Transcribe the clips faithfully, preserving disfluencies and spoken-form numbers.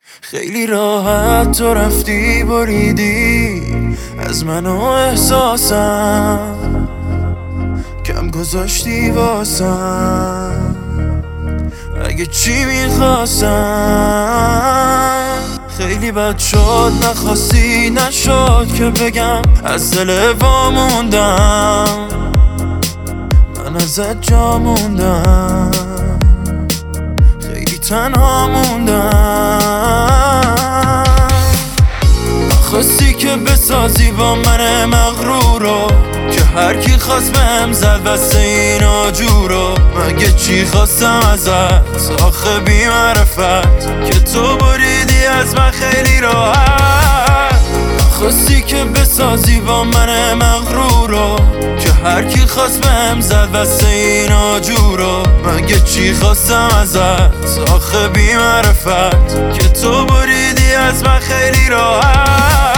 خیلی راحت تو رفتی بریدی از من و احساسم، کم گذاشتی واسم اگه چی میخواستم. خیلی بد شد نخواستی نشد که بگم از دل واموندم، من ازت جا موندم، خیلی تنها موندم. خواستی که بسازی با من مغرورو، که هر کی خواست بهم زد بسته این آجورو. مگه چی خواستم ازت آخه بی معرفت، که تو بریدی از من خیلی راحت. خواستی که بسازی با من مغرورو، که هر کی خواست بهم زد بسته این آجورو. مگه چی خواستم ازت آخه بی معرفت، که تو بریدی از من خیلی راحت.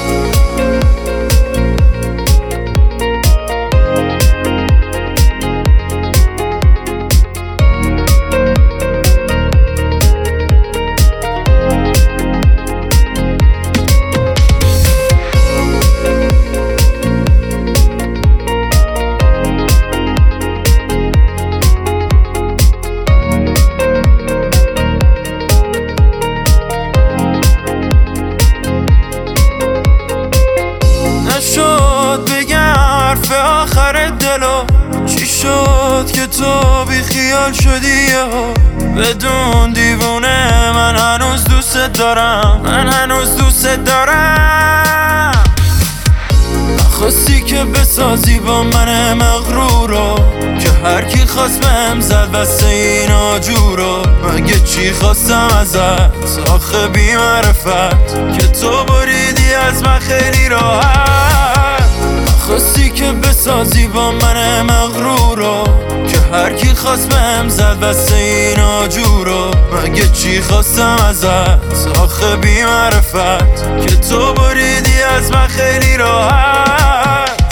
آخر دلو چی شد که تو بی خیال شدی یهو؟ بدون دیوونه من هنوز دوست دارم، من هنوز دوست دارم. خواستی که بسازی با من مغرورو، که هر کی خواست بهم زد بسته این آجورو. مگه چی خواستم ازت آخه بی معرفت، که تو بریدی از من خیلی راحت. خواستی که بسازی با من مغرورو، که هر کی خواست بهم زد بسته این آجورو. مگه چی خواستم ازت آخه بی معرفت، که تو بریدی از من خیلی راحت.